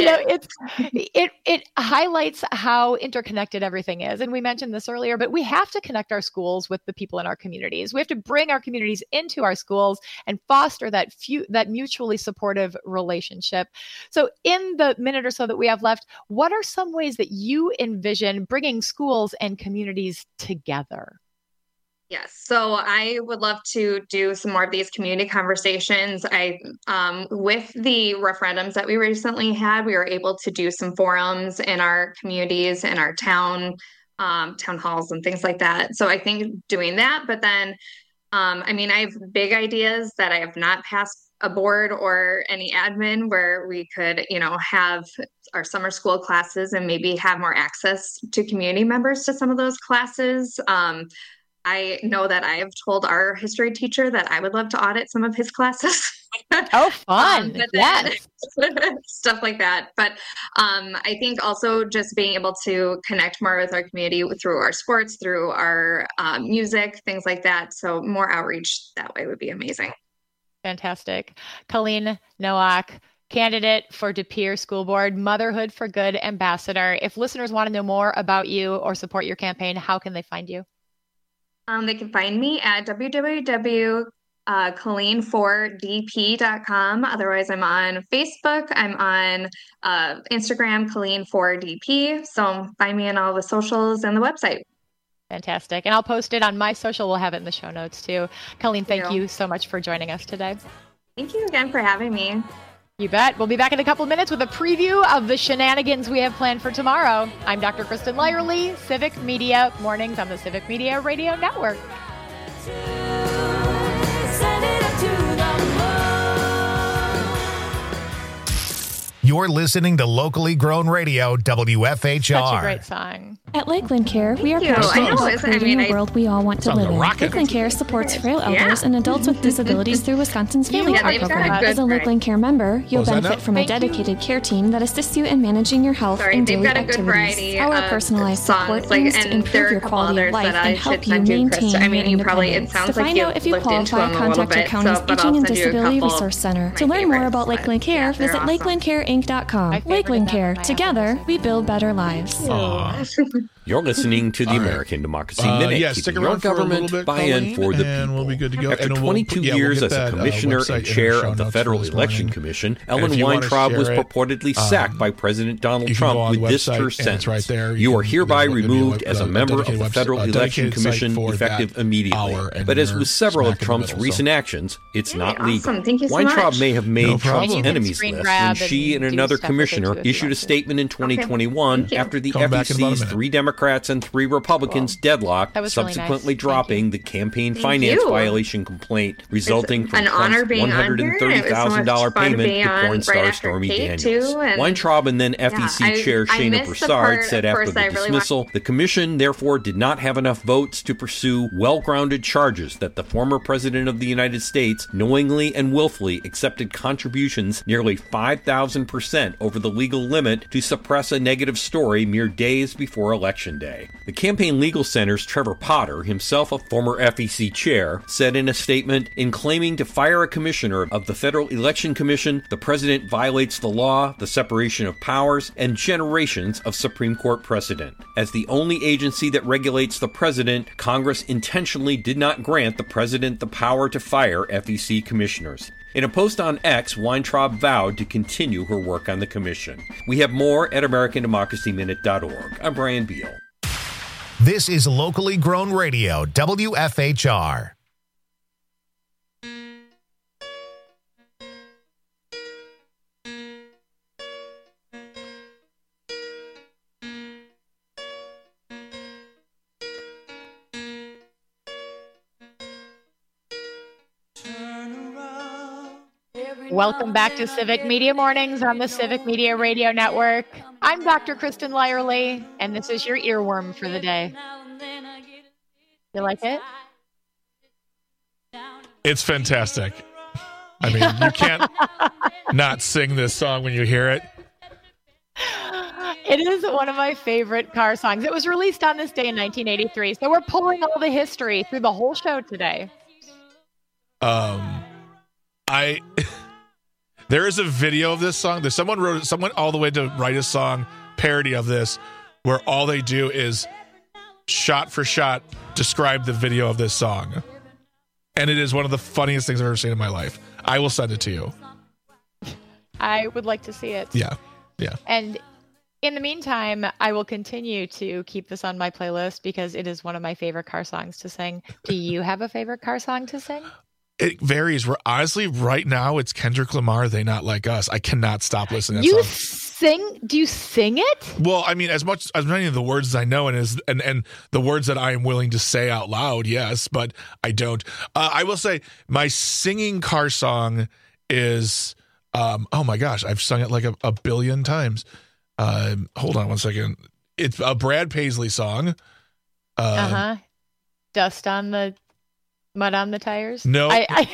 It highlights how interconnected everything is. And we mentioned this earlier, but we have to connect our schools with the people in our communities. We have to bring our communities into our schools and foster that mutually supportive relationship. So in the minute or so that we have left, what are some ways that you envision bringing schools and communities together? Yes. So I would love to do some more of these community conversations. With the referendums that we recently had, we were able to do some forums in our communities and our town halls and things like that. So I think doing that, but then, I have big ideas that I have not passed a board or any admin where we could, have our summer school classes and maybe have more access to community members to some of those classes. I know that I have told our history teacher that I would love to audit some of his classes. Oh, fun. Yes. Stuff like that. But I think also just being able to connect more with our community through our sports, through our music, things like that. So more outreach that way would be amazing. Fantastic. Colleen Nowak, candidate for De Pere School Board Motherhood for Good ambassador. If listeners want to know more about you or support your campaign, how can they find you? They can find me at Colleen4DP.com. Otherwise, I'm on Facebook. I'm on Instagram, Colleen4DP. So find me on all the socials and the website. Fantastic. And I'll post it on my social. We'll have it in the show notes too. Colleen, thank you so much for joining us today. Thank you again for having me. You bet. We'll be back in a couple of minutes with a preview of the shenanigans we have planned for tomorrow. I'm Dr. Kristen Lyerly, Civic Media Mornings on the Civic Media Radio Network. You're listening to Locally Grown Radio, WFHR. Such a great song. At Lakeland Care, we are passionate about creating a world we all want to live in. Lakeland Care supports frail elders and adults with disabilities through Wisconsin's Family Care Program. As a Lakeland Care member, you'll benefit from a dedicated care team that assists you in managing your health and daily activities. Our personalized support aims to improve your quality of life and help you maintain your independence. To find out if you qualify, contact your county's Aging and Disability Resource Center. To learn more about Lakeland Care, visit lakelandcareinc.com. Lakeland Care. Together, we build better lives. You're listening to the American Democracy Minute, keeping your government by and for the people. We'll be good to go. After 22 years as a commissioner and chair of the Federal Election Commission, Ellen Weintraub was purportedly sacked by President Donald Trump with this terse sentence. You are hereby removed as a member of the Federal Election Commission effective immediately. But as with several of Trump's recent actions, it's not legal. Weintraub may have made Trump's enemies list when she and another commissioner issued a statement in 2021 after the FEC's 3 Democrats and 3 Republicans deadlocked, subsequently dropping the campaign finance violation complaint resulting from Trump's $130,000 payment to porn star Stormy Daniels. Weintraub and then FEC Chair Shana Broussard said after the dismissal, the commission therefore did not have enough votes to pursue well-grounded charges that the former president of the United States knowingly and willfully accepted contributions nearly 5,000% over the legal limit to suppress a negative story mere days before Election Day. The Campaign Legal Center's Trevor Potter, himself a former FEC chair, said in a statement, in claiming to fire a commissioner of the Federal Election Commission, the president violates the law, the separation of powers, and generations of Supreme Court precedent. As the only agency that regulates the president, Congress intentionally did not grant the president the power to fire FEC commissioners. In a post on X, Weintraub vowed to continue her work on the commission. We have more at AmericanDemocracyMinute.org. I'm Brian Beal. This is Locally Grown Radio, WFHR. Welcome back to Civic Media Mornings on the Civic Media Radio Network. I'm Dr. Kristen Lyerly, and this is your earworm for the day. You like it? It's fantastic. I mean, you can't not sing this song when you hear it. It is one of my favorite car songs. It was released on this day in 1983, so we're pulling all the history through the whole show today. There is a video of this song. Someone all the way to write a song parody of this, where all they do is shot for shot describe the video of this song. And it is one of the funniest things I've ever seen in my life. I will send it to you. I would like to see it. Yeah. And in the meantime, I will continue to keep this on my playlist because it is one of my favorite car songs to sing. Do you have a favorite car song to sing? It varies. Honestly, right now it's Kendrick Lamar, They Not Like Us. I cannot stop listening to that song. Do you sing it? Well, I mean, as many of the words as I know and the words that I am willing to say out loud, yes, but I don't. I will say my singing car song is, oh my gosh, I've sung it like a billion times. Hold on one second. It's a Brad Paisley song. Dust on the... Mud on the tires? No.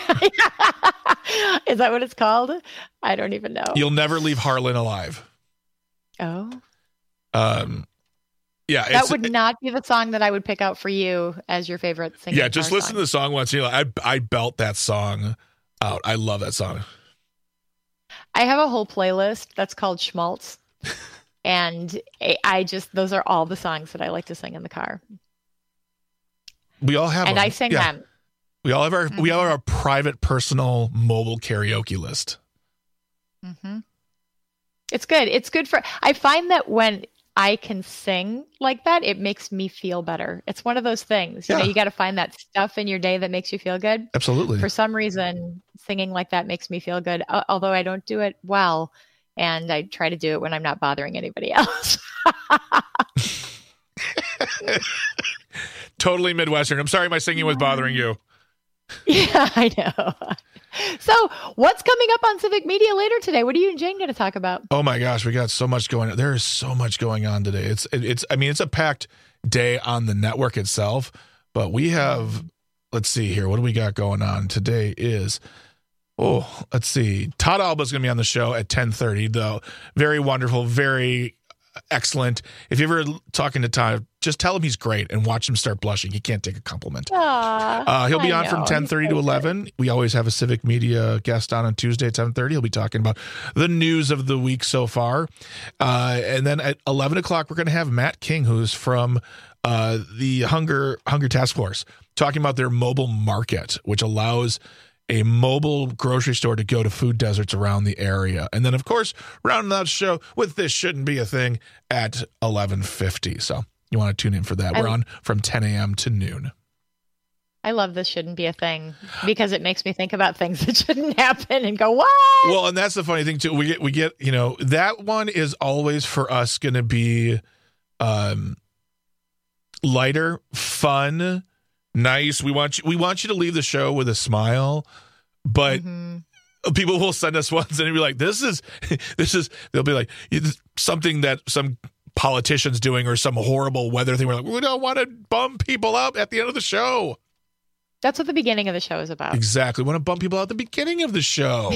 Is that what it's called? I don't even know. You'll Never Leave Harlan Alive. Oh. Yeah. That would not be the song that I would pick out for you as your favorite singing. Yeah, just listen to the song once. I belt that song out. I love that song. I have a whole playlist that's called Schmaltz. And those are all the songs that I like to sing in the car. We all have and I sing them. We all have our private, personal, mobile karaoke list. Mm-hmm. It's good. It's good I find that when I can sing like that, it makes me feel better. It's one of those things. You know, you got to find that stuff in your day that makes you feel good. Absolutely. For some reason, singing like that makes me feel good, although I don't do it well. And I try to do it when I'm not bothering anybody else. Totally Midwestern. I'm sorry my singing was bothering you. Yeah, I know. So what's coming up on Civic Media later today? What are you and Jane going to talk about? Oh my gosh, we got so much going on. There is so much going on today. It's a packed day on the network itself, but we have, let's see here. What do we got going on? Today is, let's see. Todd Alba's going to be on the show at 10:30, though. Very wonderful, very excellent. If you're ever talking to Todd, just tell him he's great and watch him start blushing. He can't take a compliment. He'll be on from 10:30 to 11. We always have a Civic Media guest on Tuesday at 10:30. He'll be talking about the news of the week so far. And then at 11 o'clock, we're going to have Matt King, who's from the Hunger Task Force, talking about their mobile market, which allows a mobile grocery store to go to food deserts around the area. And then, of course, rounding out the show with This Shouldn't Be a Thing at 11:50. So you want to tune in for that. We're on from 10 a.m. to noon. I love This Shouldn't Be a Thing because it makes me think about things that shouldn't happen and go, what? Well, and that's the funny thing, too. We get, that one is always for us going to be lighter, fun, nice. We want you to leave the show with a smile, but people will send us ones and be like, this is they'll be like something that some politician's doing or some horrible weather thing. We're like, we don't want to bum people out at the end of the show. That's what the beginning of the show is about. Exactly. We want to bump people out at the beginning of the show.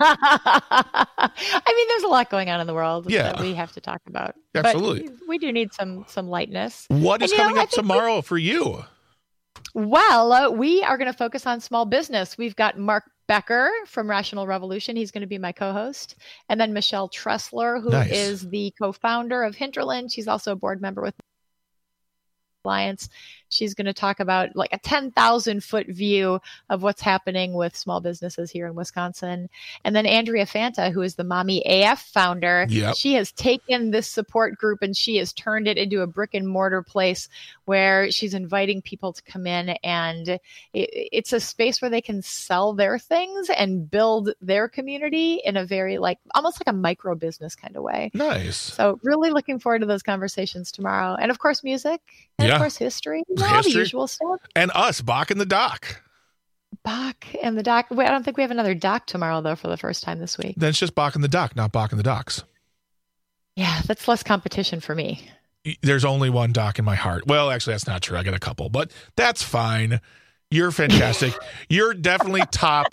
I mean, there's a lot going on in the world that we have to talk about. Absolutely. But we do need some lightness. What is coming up tomorrow for you? Well, we are going to focus on small business. We've got Mark Becker from Rational Revolution. He's going to be my co-host. And then Michelle Tressler, who is the co-founder of Hinterland. She's also a board member with Alliance. She's going to talk about like a 10,000-foot view of what's happening with small businesses here in Wisconsin. And then Andrea Fanta, who is the Mommy AF founder, she has taken this support group and she has turned it into a brick and mortar place where she's inviting people to come in, and it's a space where they can sell their things and build their community in a very almost like a micro business kind of way. Nice. So really looking forward to those conversations tomorrow. And of course, music. And of course, history. All the usual stuff. And us, Bach and the Doc. Bach and the Doc. Wait, I don't think we have another Doc tomorrow, though, for the first time this week. Then it's just Bach and the Doc, not Bach and the Docs. Yeah, that's less competition for me. There's only one Doc in my heart. Well, actually, that's not true. I got a couple, but that's fine. You're fantastic. You're definitely top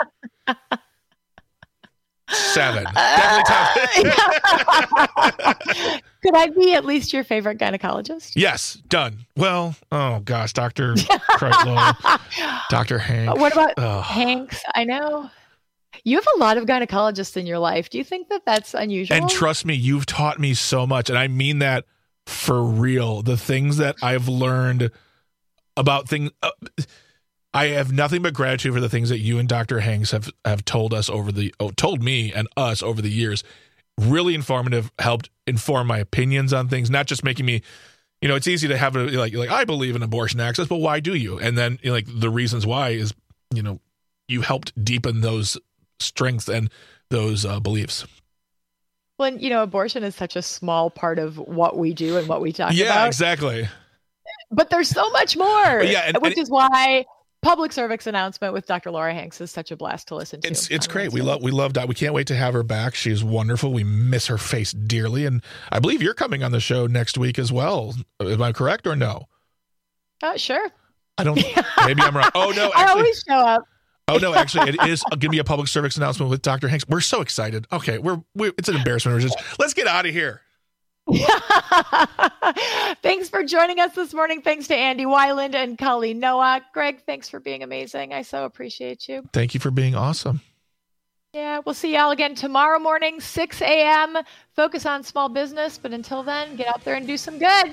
7. Definitely top. Could I be at least your favorite gynecologist? Yes, done. Well, oh gosh, Dr. Kreitlow, Dr. Hank. What about Hanks? I know. You have a lot of gynecologists in your life. Do you think that that's unusual? And trust me, you've taught me so much, and I mean that for real. The things that I've learned about things, I have nothing but gratitude for the things that you and Dr. Hanks have told us told me and us over the years. Really informative, helped inform my opinions on things, not just making me, it's easy to have I believe in abortion access, but why do you? And then the reasons why is, you helped deepen those strengths and those beliefs. Well, abortion is such a small part of what we do and what we talk about. Yeah, exactly. But there's so much more, which is why public service announcement with Dr. Laura Hanks is such a blast to listen to. It's great. We love Doc. We can't wait to have her back. She's wonderful. We miss her face dearly. And I believe you're coming on the show next week as well. Am I correct or no? Sure. I don't, maybe I'm wrong. Oh no. Actually, I always show up. Oh no, actually it is going to be a public service announcement with Dr. Hanks. We're so excited. Okay. It's an embarrassment. Let's get out of here. Thanks for joining us this morning. Thanks to Andy Weiland and Colleen Nowak. Greg, thanks for being amazing. I so appreciate you. Thank you for being awesome. Yeah, we'll see y'all again tomorrow morning, 6 a.m. Focus on small business, but until then, get out there and do some good.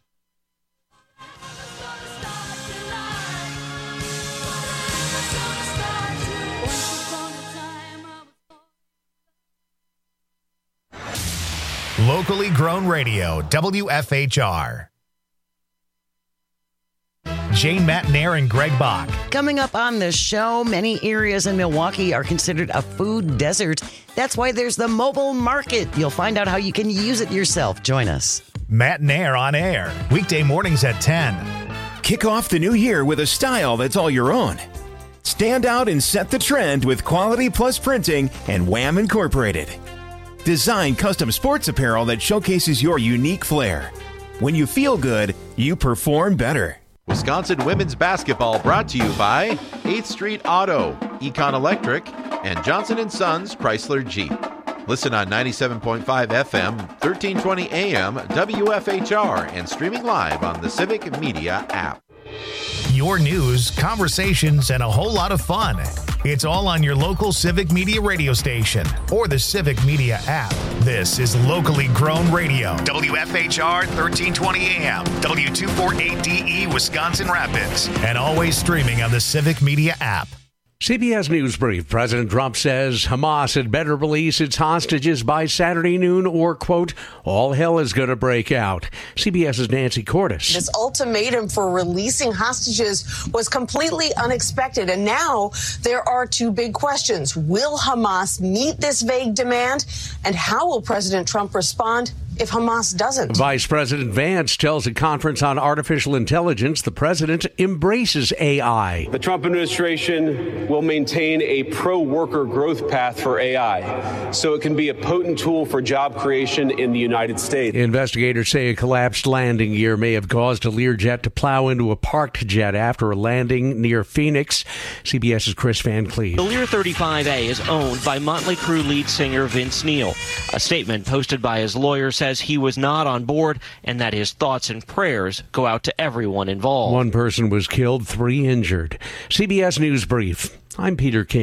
Locally grown radio, WFHR. Jane Matnair and Greg Bach. Coming up on the show, many areas in Milwaukee are considered a food desert. That's why there's the mobile market. You'll find out how you can use it yourself. Join us. Matnair on air, weekday mornings at 10. Kick off the new year with a style that's all your own. Stand out and set the trend with Quality Plus Printing and Wham Incorporated. Design custom sports apparel that showcases your unique flair. When you feel good, you perform better. Wisconsin women's basketball brought to you by 8th Street Auto, Econ Electric, and Johnson & Sons Chrysler Jeep. Listen on 97.5 FM, 1320 AM, WFHR, and streaming live on the Civic Media app. Your news, conversations, and a whole lot of fun. It's all on your local Civic Media radio station or the Civic Media app. This is locally grown radio. WFHR 1320 AM, W248DE, Wisconsin Rapids, and always streaming on the Civic Media app. CBS News Brief. President Trump says Hamas had better release its hostages by Saturday noon or, quote, all hell is going to break out. CBS's Nancy Cordes. This ultimatum for releasing hostages was completely unexpected. And now there are two big questions. Will Hamas meet this vague demand? And how will President Trump respond if Hamas doesn't? Vice President Vance tells a conference on artificial intelligence the president embraces AI. The Trump administration will maintain a pro-worker growth path for AI, so it can be a potent tool for job creation in the United States. Investigators say a collapsed landing gear may have caused a Learjet to plow into a parked jet after a landing near Phoenix. CBS's Chris Van Cleve. The Lear 35A is owned by Motley Crue lead singer Vince Neil. A statement posted by his lawyer says he was not on board and that his thoughts and prayers go out to everyone involved. One person was killed, 3 injured. CBS News Brief. I'm Peter King.